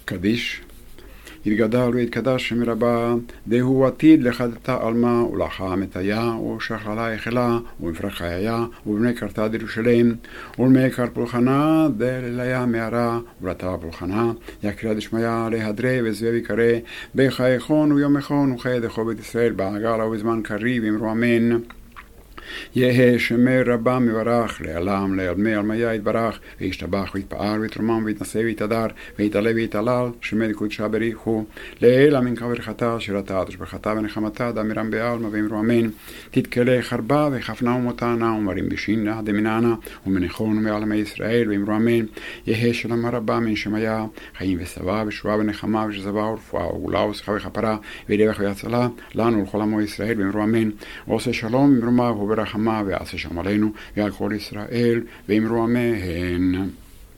קדיש. יתגדל ויתקדש שם רבה, דהו עתיד לחדתה עלמה ולחה מטיה, ושכללה יחלה, ומפרח היה, ובני קרתה דרושלים, ולמקר פולחנה, דלליה מערה, ולתה פולחנה, יקרא דשמיה להדרי וזבב יקרא, בחייכון ויום איכון, וחיי דחו בית ישראל, בעגלה ובזמן קריב, אמרו אמן. יהא שמי רבה מברך לעלם לעלמי עלמיה יתברך וישתבח ויתפאר ויתרומם ויתנשא ויתהדר ויתעלה ויתהלל שמי דקודשה בריחו לעילא מנחה ברכתה שירתה תשבחתה ונחמתה דאמירם בעלמא ואמרו אמן. תתקלה חרבה וכפנה ומותנה ומרים בשינה דמננה ומניחון מעלמי ישראל ואמרו אמן. יהא שלמה רבה מן שמיה חיים ושבע ושועה ונחמה ושזבה ורפואה וגאולה ושמחה וכפרה ורווח והצלה לנו ולכל עמו ישראל ואמרו אמן. ועושה שלום במרומיו וברחמה ויעשה שלום עלינו ועל כל ישראל ואמרו אמן.